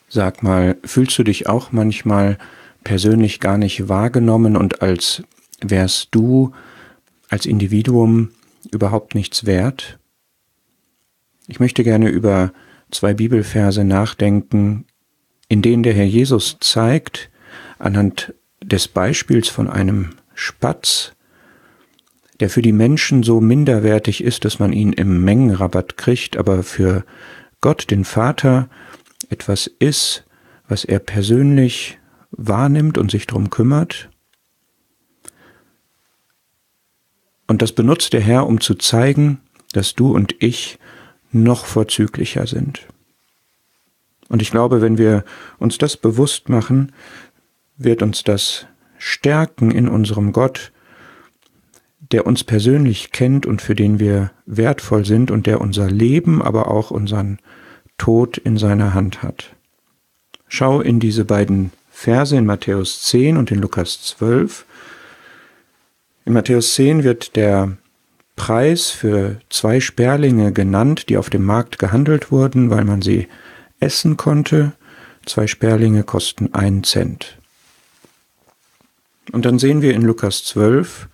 Sag mal, fühlst du dich auch manchmal persönlich gar nicht wahrgenommen und als wärst du als Individuum überhaupt nichts wert? Ich möchte gerne über 2 Bibelverse nachdenken, in denen der Herr Jesus zeigt, anhand des Beispiels von einem Spatz, der für die Menschen so minderwertig ist, dass man ihn im Mengenrabatt kriegt, aber für Gott, den Vater, etwas ist, was er persönlich wahrnimmt und sich darum kümmert. Und das benutzt der Herr, um zu zeigen, dass du und ich noch vorzüglicher sind. Und ich glaube, wenn wir uns das bewusst machen, wird uns das stärken in unserem Gott, der uns persönlich kennt und für den wir wertvoll sind und der unser Leben, aber auch unseren Tod in seiner Hand hat. Schau in diese beiden Verse in Matthäus 10 und in Lukas 12. In Matthäus 10 wird der Preis für 2 Sperlinge genannt, die auf dem Markt gehandelt wurden, weil man sie essen konnte. 2 Sperlinge kosten 1 Cent. Und dann sehen wir in Lukas 12,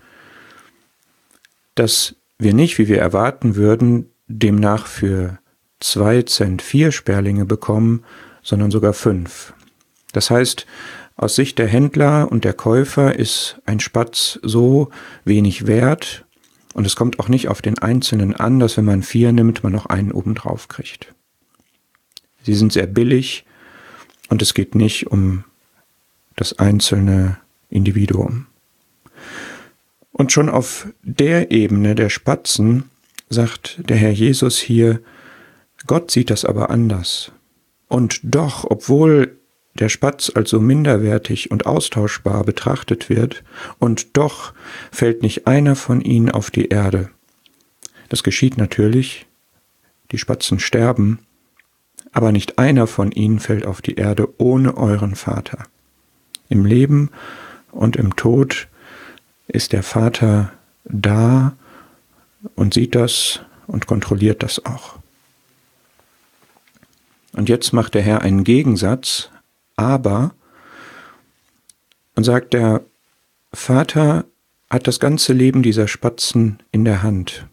dass wir nicht, wie wir erwarten würden, demnach für 2 Cent 4 Sperlinge bekommen, sondern sogar 5. Das heißt, aus Sicht der Händler und der Käufer ist ein Spatz so wenig wert und es kommt auch nicht auf den Einzelnen an, dass wenn man 4 nimmt, man noch einen obendrauf kriegt. Sie sind sehr billig und es geht nicht um das einzelne Individuum. Und schon auf der Ebene der Spatzen sagt der Herr Jesus hier, Gott sieht das aber anders. Und doch, obwohl der Spatz als so minderwertig und austauschbar betrachtet wird, und doch fällt nicht einer von ihnen auf die Erde. Das geschieht natürlich, die Spatzen sterben, aber nicht einer von ihnen fällt auf die Erde ohne euren Vater. Im Leben und im Tod ist der Vater da und sieht das und kontrolliert das auch. Und jetzt macht der Herr einen Gegensatz, aber, und sagt, der Vater hat das ganze Leben dieser Spatzen in der Hand.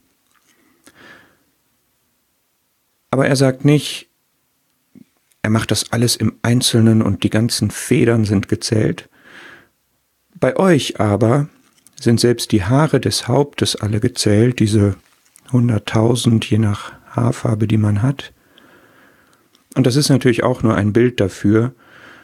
Aber er sagt nicht, er macht das alles im Einzelnen und die ganzen Federn sind gezählt. Bei euch aber sind selbst die Haare des Hauptes alle gezählt, diese 100.000 je nach Haarfarbe, die man hat. Und das ist natürlich auch nur ein Bild dafür,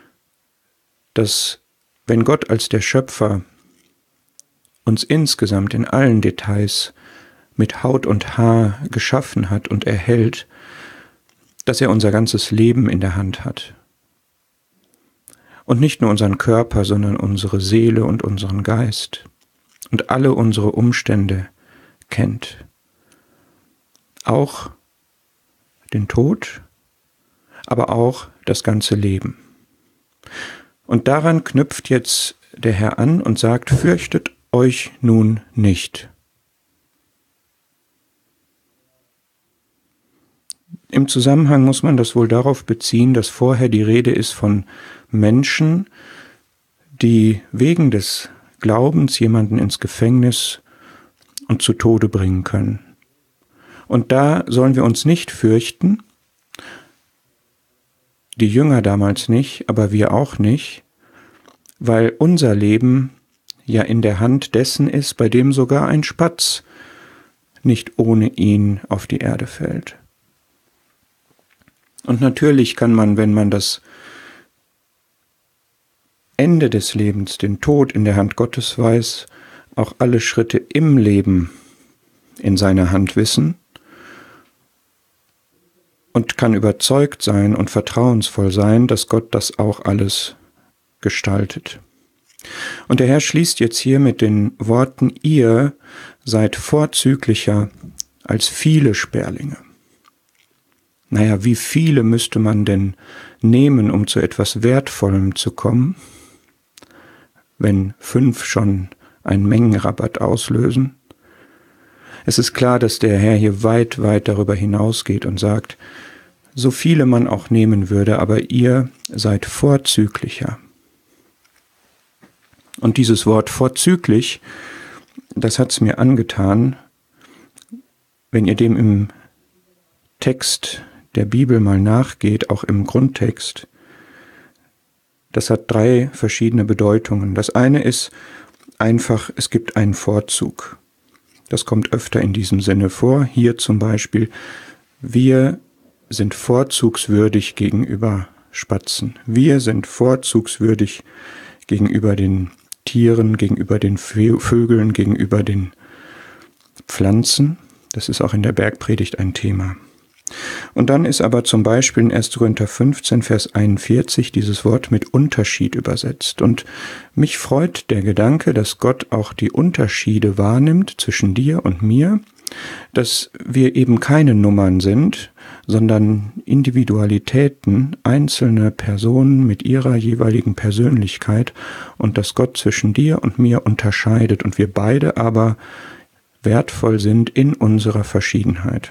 dass wenn Gott als der Schöpfer uns insgesamt in allen Details mit Haut und Haar geschaffen hat und erhält, dass er unser ganzes Leben in der Hand hat. Und nicht nur unseren Körper, sondern unsere Seele und unseren Geist und alle unsere Umstände kennt. Auch den Tod, aber auch das ganze Leben. Und daran knüpft jetzt der Herr an und sagt, fürchtet euch nun nicht. Im Zusammenhang muss man das wohl darauf beziehen, dass vorher die Rede ist von Menschen, die wegen des Glaubens jemanden ins Gefängnis und zu Tode bringen können. Und da sollen wir uns nicht fürchten, die Jünger damals nicht, aber wir auch nicht, weil unser Leben ja in der Hand dessen ist, bei dem sogar ein Spatz nicht ohne ihn auf die Erde fällt. Und natürlich kann man, wenn man das Ende des Lebens, den Tod in der Hand Gottes weiß, auch alle Schritte im Leben in seiner Hand wissen und kann überzeugt sein und vertrauensvoll sein, dass Gott das auch alles gestaltet. Und der Herr schließt jetzt hier mit den Worten, ihr seid vorzüglicher als viele Sperlinge. Naja, wie viele müsste man denn nehmen, um zu etwas Wertvollem zu kommen, wenn 5 schon einen Mengenrabatt auslösen? Es ist klar, dass der Herr hier weit, weit darüber hinausgeht und sagt, so viele man auch nehmen würde, aber ihr seid vorzüglicher. Und dieses Wort vorzüglich, das hat es mir angetan, wenn ihr dem im Text der Bibel mal nachgeht, auch im Grundtext. Das hat 3 verschiedene Bedeutungen. Das eine ist einfach, es gibt einen Vorzug. Das kommt öfter in diesem Sinne vor. Hier zum Beispiel, wir sind vorzugswürdig gegenüber Spatzen. Wir sind vorzugswürdig gegenüber den Tieren, gegenüber den Vögeln, gegenüber den Pflanzen. Das ist auch in der Bergpredigt ein Thema. Und dann ist aber zum Beispiel in 1. Korinther 15, Vers 41 dieses Wort mit Unterschied übersetzt. Und mich freut der Gedanke, dass Gott auch die Unterschiede wahrnimmt zwischen dir und mir, dass wir eben keine Nummern sind, sondern Individualitäten, einzelne Personen mit ihrer jeweiligen Persönlichkeit und dass Gott zwischen dir und mir unterscheidet und wir beide aber wertvoll sind in unserer Verschiedenheit.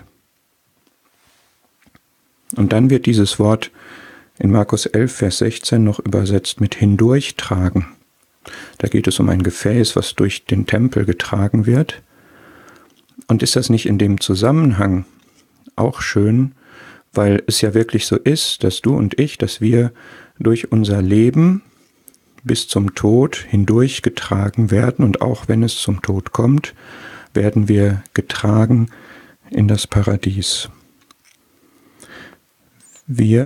Und dann wird dieses Wort in Markus 11, Vers 16 noch übersetzt mit hindurchtragen. Da geht es um ein Gefäß, was durch den Tempel getragen wird. Und ist das nicht in dem Zusammenhang auch schön, weil es ja wirklich so ist, dass du und ich, dass wir durch unser Leben bis zum Tod hindurchgetragen werden und auch wenn es zum Tod kommt, werden wir getragen in das Paradies. Wir